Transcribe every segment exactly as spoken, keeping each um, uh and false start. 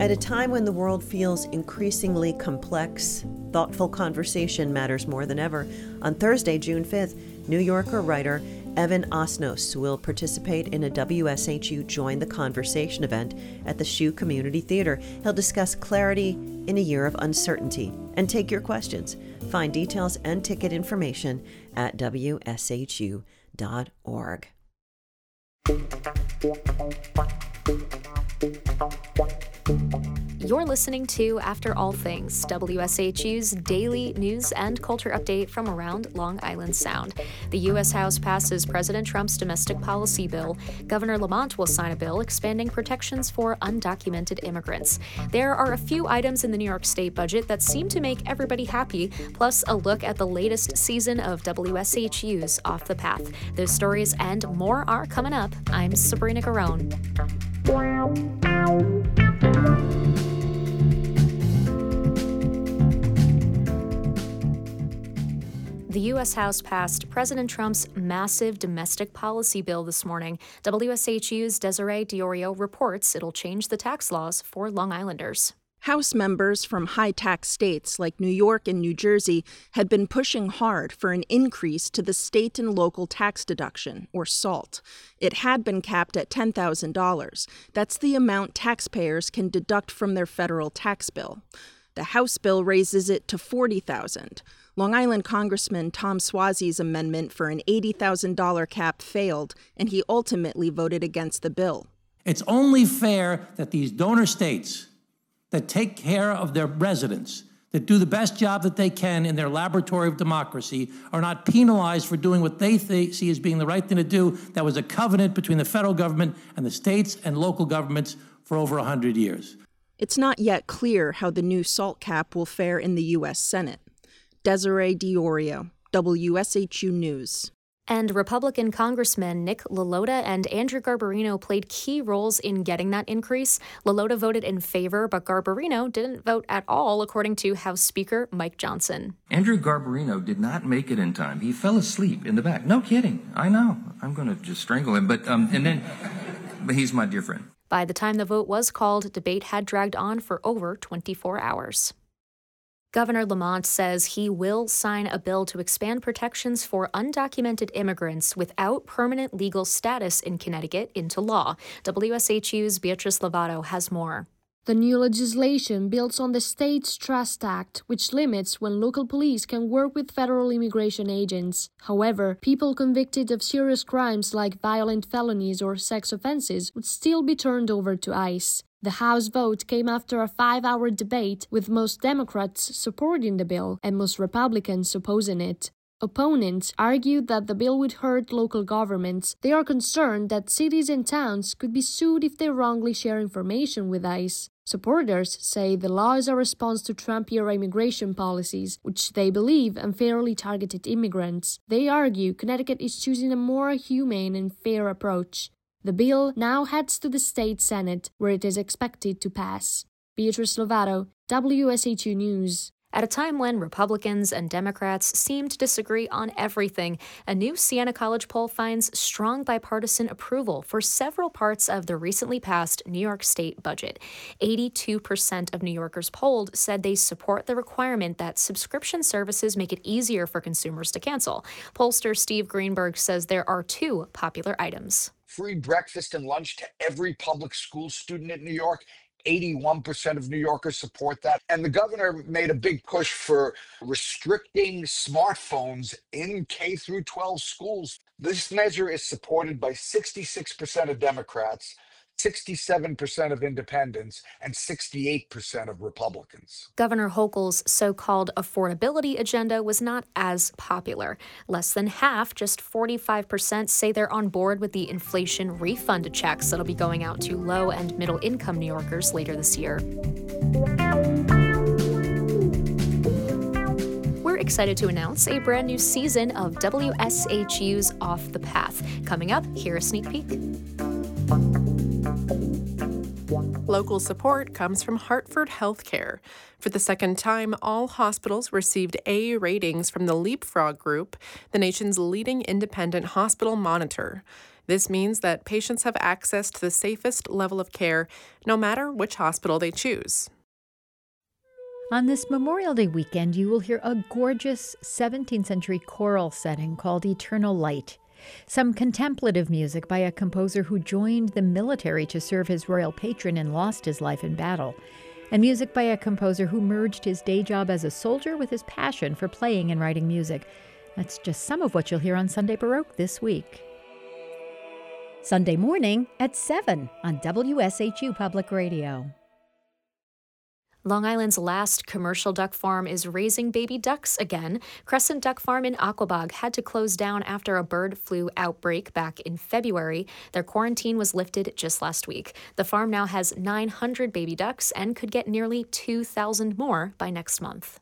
At a time when the world feels increasingly complex, thoughtful conversation matters more than ever. On Thursday, June fifth, New Yorker writer Evan Osnos will participate in a W S H U Join the Conversation event at the S H U Community Theater. He'll discuss clarity in a year of uncertainty and take your questions. Find details and ticket information at W S H U dot org. You're listening to After All Things, W S H U's daily news and culture update from around Long Island Sound. The U S House passes President Trump's domestic policy bill. Governor Lamont will sign a bill expanding protections for undocumented immigrants. There are a few items in the New York State budget that seem to make everybody happy, plus a look at the latest season of W S H U's Off the Path. Those stories and more are coming up. I'm Sabrina Garone. The U S House passed President Trump's massive domestic policy bill this morning. W S H U's Desiree Diorio reports it'll change the tax laws for Long Islanders. House members from high-tax states like New York and New Jersey had been pushing hard for an increase to the state and local tax deduction, or SALT. It had been capped at ten thousand dollars. That's the amount taxpayers can deduct from their federal tax bill. The House bill raises it to forty thousand dollars. Long Island Congressman Tom Suozzi's amendment for an eighty thousand dollars cap failed, and he ultimately voted against the bill. It's only fair that these donor states that take care of their residents, that do the best job that they can in their laboratory of democracy, are not penalized for doing what they th- see as being the right thing to do. That was a covenant between the federal government and the states and local governments for over one hundred years. It's not yet clear how the new SALT cap will fare in the U S Senate. Desiree Diorio, W S H U News. And Republican Congressmen Nick LaLota and Andrew Garbarino played key roles in getting that increase. LaLota voted in favor, but Garbarino didn't vote at all, according to House Speaker Mike Johnson. Andrew Garbarino did not make it in time. He fell asleep in the back. No kidding. I know. I'm going to just strangle him. But um, and then, but he's my dear friend. By the time the vote was called, debate had dragged on for over twenty-four hours. Governor Lamont says he will sign a bill to expand protections for undocumented immigrants without permanent legal status in Connecticut into law. W S H U's Beatrice Lovato has more. The new legislation builds on the state's Trust Act, which limits when local police can work with federal immigration agents. However, people convicted of serious crimes like violent felonies or sex offenses would still be turned over to ICE. The House vote came after a five-hour debate, with most Democrats supporting the bill and most Republicans opposing it. Opponents argued that the bill would hurt local governments. They are concerned that cities and towns could be sued if they wrongly share information with ICE. Supporters say the law is a response to Trump-era immigration policies, which they believe unfairly targeted immigrants. They argue Connecticut is choosing a more humane and fair approach. The bill now heads to the state Senate, where it is expected to pass. Beatrice Lovato, W S H U News. At a time when Republicans and Democrats seem to disagree on everything, a new Siena College poll finds strong bipartisan approval for several parts of the recently passed New York State budget. eighty-two percent of New Yorkers polled said they support the requirement that subscription services make it easier for consumers to cancel. Pollster Steve Greenberg says there are two popular items. Free breakfast and lunch to every public school student in New York. eighty-one percent of New Yorkers support that. And the governor made a big push for restricting smartphones in K through twelve schools. This measure is supported by sixty-six percent of Democrats, sixty-seven percent of independents, and sixty-eight percent of Republicans. Governor Hochul's so-called affordability agenda was not as popular. Less than half, just forty-five percent, say they're on board with the inflation refund checks that'll be going out to low and middle-income New Yorkers later this year. We're excited to announce a brand new season of W S H U's Off the Path. Coming up, here a sneak peek. Local support comes from Hartford Healthcare. For the second time, all hospitals received A ratings from the Leapfrog Group, the nation's leading independent hospital monitor. This means that patients have access to the safest level of care, no matter which hospital they choose. On this Memorial Day weekend, you will hear a gorgeous seventeenth century choral setting called Eternal Light. Some contemplative music by a composer who joined the military to serve his royal patron and lost his life in battle. And music by a composer who merged his day job as a soldier with his passion for playing and writing music. That's just some of what you'll hear on Sunday Baroque this week. Sunday morning at seven on W S H U Public Radio. Long Island's last commercial duck farm is raising baby ducks again. Crescent Duck Farm in Aquabog had to close down after a bird flu outbreak back in February. Their quarantine was lifted just last week. The farm now has nine hundred baby ducks and could get nearly two thousand more by next month.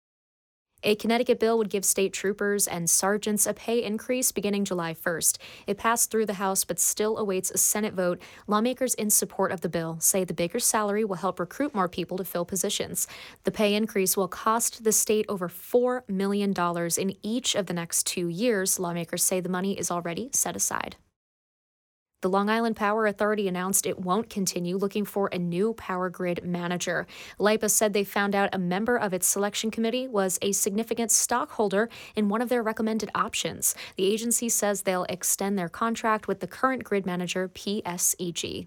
A Connecticut bill would give state troopers and sergeants a pay increase beginning July first. It passed through the House but still awaits a Senate vote. Lawmakers in support of the bill say the bigger salary will help recruit more people to fill positions. The pay increase will cost the state over four million dollars in each of the next two years. Lawmakers say the money is already set aside. The Long Island Power Authority announced it won't continue looking for a new power grid manager. LIPA said they found out a member of its selection committee was a significant stockholder in one of their recommended options. The agency says they'll extend their contract with the current grid manager, P S E G.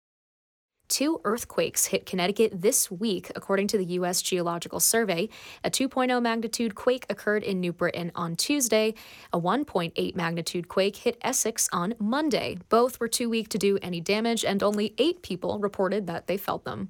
Two earthquakes hit Connecticut this week, according to the U S Geological Survey. A two point oh magnitude quake occurred in New Britain on Tuesday. A one point eight magnitude quake hit Essex on Monday. Both were too weak to do any damage, and only eight people reported that they felt them.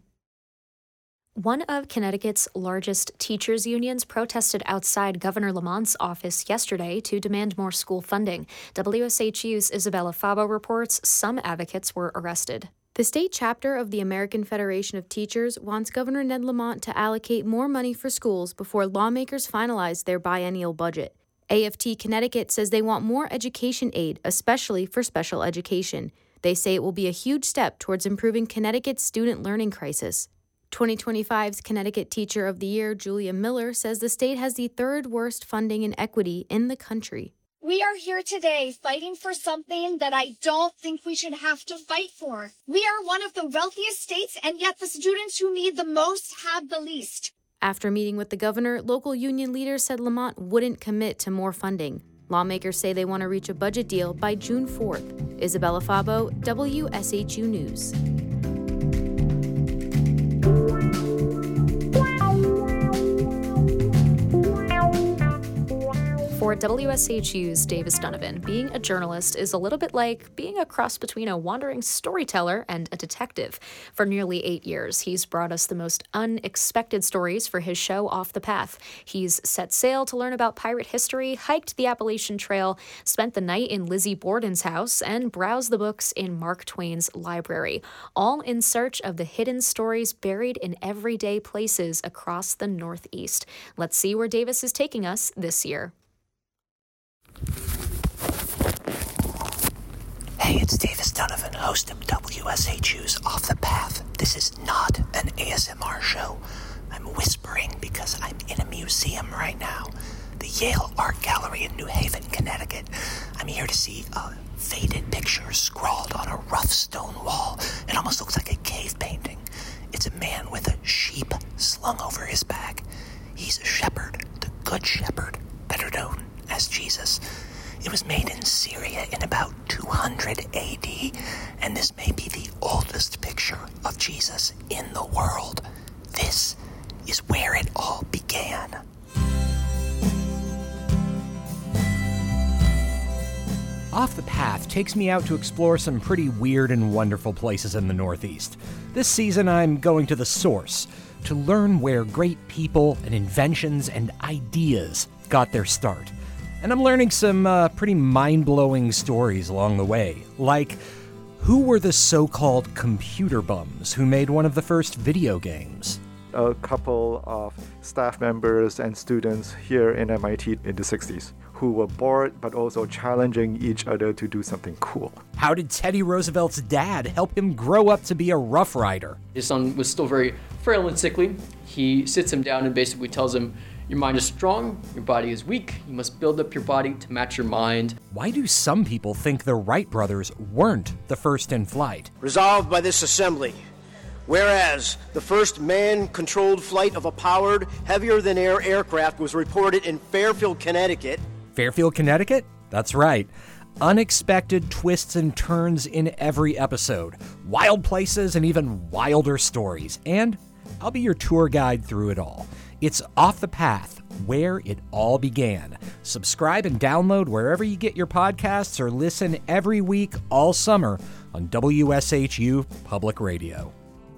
One of Connecticut's largest teachers' unions protested outside Governor Lamont's office yesterday to demand more school funding. W S H U's Isabella Fabo reports some advocates were arrested. The state chapter of the American Federation of Teachers wants Governor Ned Lamont to allocate more money for schools before lawmakers finalize their biennial budget. A F T Connecticut says they want more education aid, especially for special education. They say it will be a huge step towards improving Connecticut's student learning crisis. twenty twenty-five's Connecticut Teacher of the Year, Julia Miller, says the state has the third worst funding and equity in the country. We are here today fighting for something that I don't think we should have to fight for. We are one of the wealthiest states, and yet the students who need the most have the least. After meeting with the governor, local union leaders said Lamont wouldn't commit to more funding. Lawmakers say they want to reach a budget deal by June fourth. Isabella Fabo, W S H U News. For W S H U's Davis Donovan, being a journalist is a little bit like being a cross between a wandering storyteller and a detective. For nearly eight years, he's brought us the most unexpected stories for his show Off the Path. He's set sail to learn about pirate history, hiked the Appalachian Trail, spent the night in Lizzie Borden's house, and browsed the books in Mark Twain's library, all in search of the hidden stories buried in everyday places across the Northeast. Let's see where Davis is taking us this year. Hey, it's Davis Donovan, host of W S H U's Off the Path. This is not an A S M R show. I'm whispering because I'm in a museum right now, the Yale Art Gallery in New Haven, Connecticut. I'm here to see a faded picture scrawled on a rough stone wall. It almost looks like a cave painting. It's a man with a sheep slung over his back. He's a shepherd, the Good Shepherd, better known as Jesus. It was made in Syria in about two hundred A D, and this may be the oldest picture of Jesus in the world. This is where it all began. Off the Path takes me out to explore some pretty weird and wonderful places in the Northeast. This season, I'm going to the source to learn where great people and inventions and ideas got their start. And I'm learning some uh, pretty mind-blowing stories along the way, like who were the so-called computer bums who made one of the first video games? A couple of staff members and students here in M I T in the sixties who were bored but also challenging each other to do something cool. How did Teddy Roosevelt's dad help him grow up to be a Rough Rider? His son was still very frail and sickly. He sits him down and basically tells him, Your mind is strong, your body is weak. You must build up your body to match your mind. Why do some people think the Wright brothers weren't the first in flight? Resolved by this assembly, whereas the first man-controlled flight of a powered, heavier-than-air aircraft was reported in Fairfield, Connecticut. Fairfield, Connecticut? That's right. Unexpected twists and turns in every episode. Wild places and even wilder stories. And I'll be your tour guide through it all. It's Off the Path, where it all began. Subscribe and download wherever you get your podcasts or listen every week all summer on W S H U Public Radio.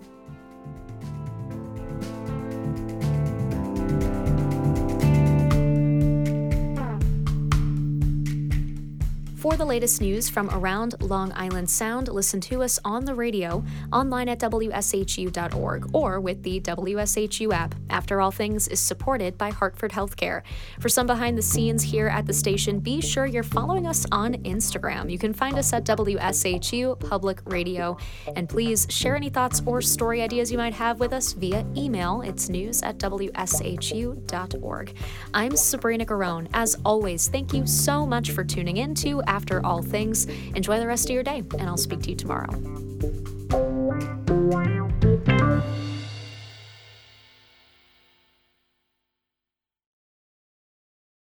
For the latest news from around Long Island Sound, listen to us on the radio, online at W S H U dot org, or with the W S H U app. After All Things is supported by Hartford Healthcare. For some behind the scenes here at the station, be sure you're following us on Instagram. You can find us at W S H U Public Radio. And please share any thoughts or story ideas you might have with us via email. It's news at W S H U dot org. I'm Sabrina Garone. As always, thank you so much for tuning in to After All Things. Enjoy the rest of your day, and I'll speak to you tomorrow.